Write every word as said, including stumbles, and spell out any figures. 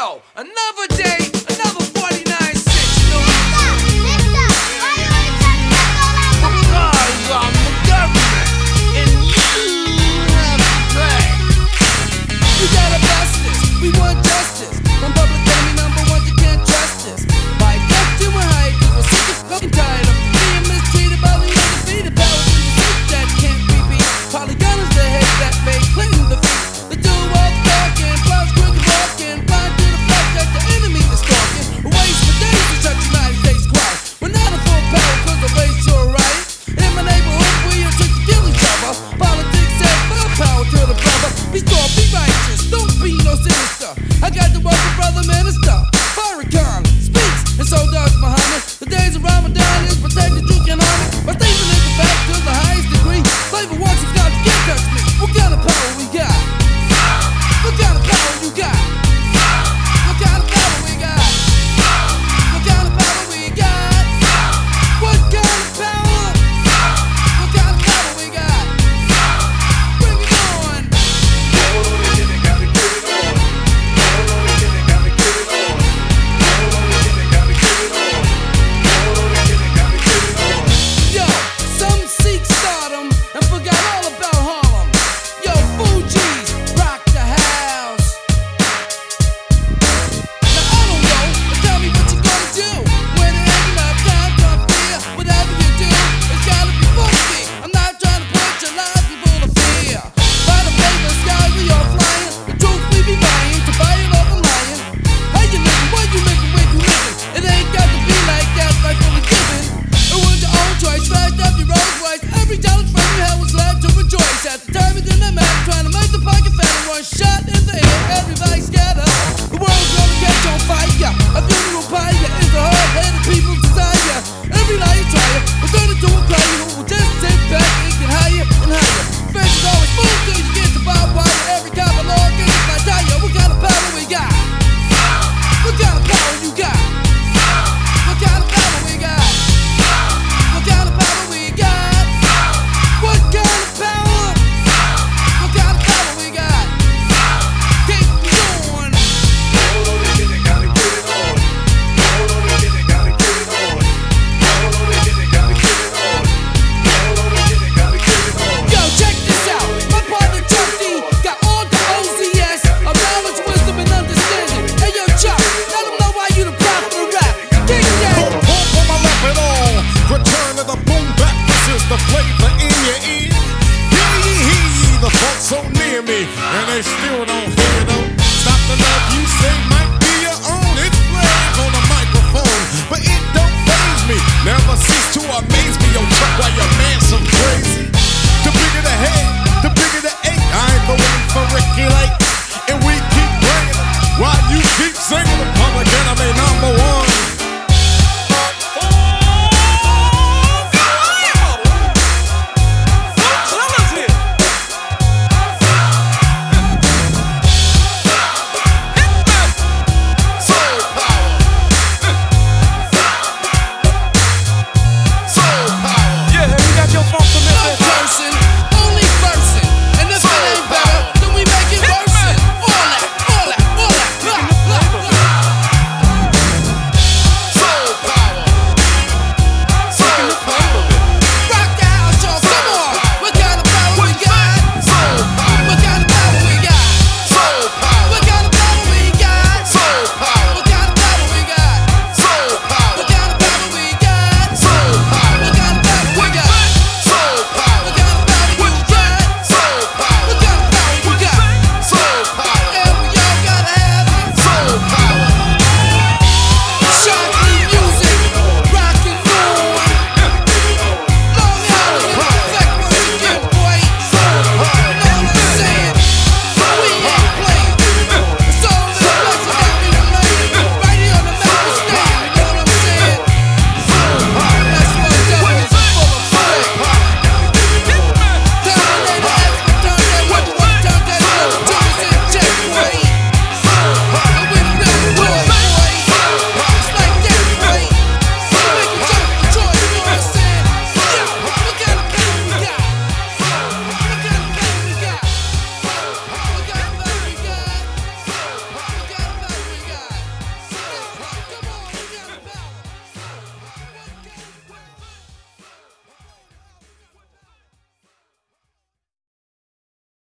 yo, another day, another forty-nine six. You know because I'm the government and you have to pay. We gotta bust this, we want justice. From public enemy number one, you can't trust this. By question, we're hyped, we're sick and fucking tired of being mistreated by the undefeated powers in the seat that can't be beat. Polygon is the head that made Clinton defeat. The do all talking, plows crooked walking, blind to the fact that the enemy is stalking. We waste for days to shut United States quiet. We're not a full power cause the race to a riot. In my neighborhood we are to kill each other. Politics says full power to the brother. Be strong, be righteous, don't be no sinister. I got the word for brother minister. Farrakhan speaks and so does Muhammad. The days of Ramadan is protected, you can honor.